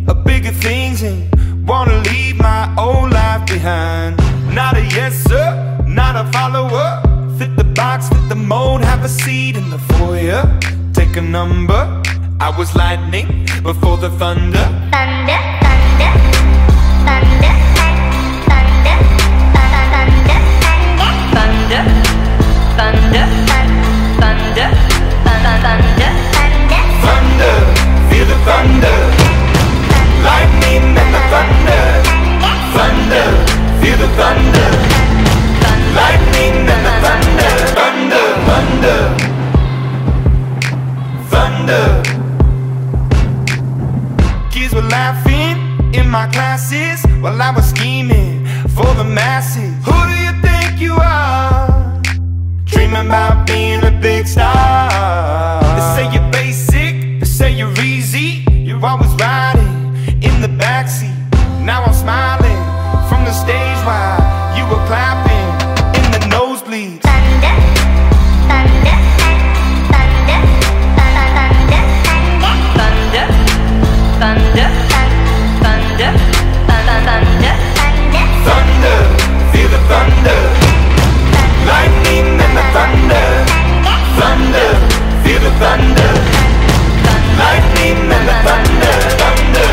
of bigger things and wanna leave my old life behind. Not a yes sir, not a follower. Fit the box, fit the mold, have a seat in the foyer. Take a number. I was lightning before the thunder. Thunder, thunder, thunder, thunder, thunder, thunder, thunder, thunder, thunder, thunder, feel the thunder. Lightning and the thunder. Thunder, feel the thunder. Lightning and the thunder. Thunder, thunder, thunder. Kids were laughing in my classes while I was scheming for the masses. Who do you think you are? Dreaming about being a big star. They say you're basic, they say you're easy. You're always riding in the backseat. Now I'm smiling from the stage while you were clapping in the nosebleeds. thunder, thunder, thunder, thunder, thunder, thunder, thunder, thunder, Thunder, feel the thunder. Lightning and the thunder. Thunder, feel the thunder. Lightning and the thunder. Thunder.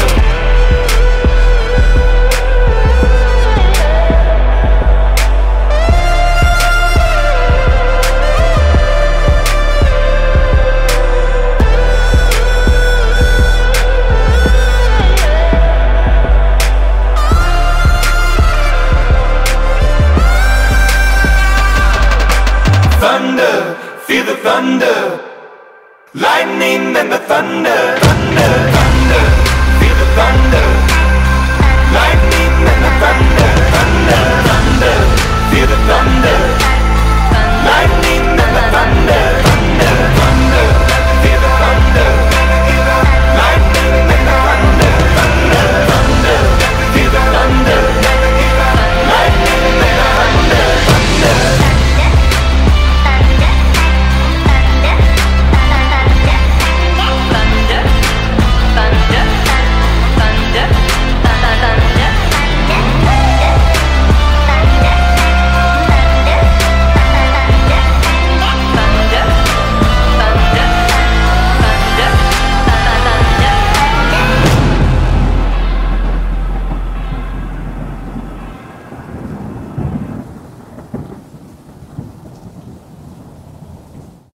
Thunder, feel the thunder. Lightning and the thunder.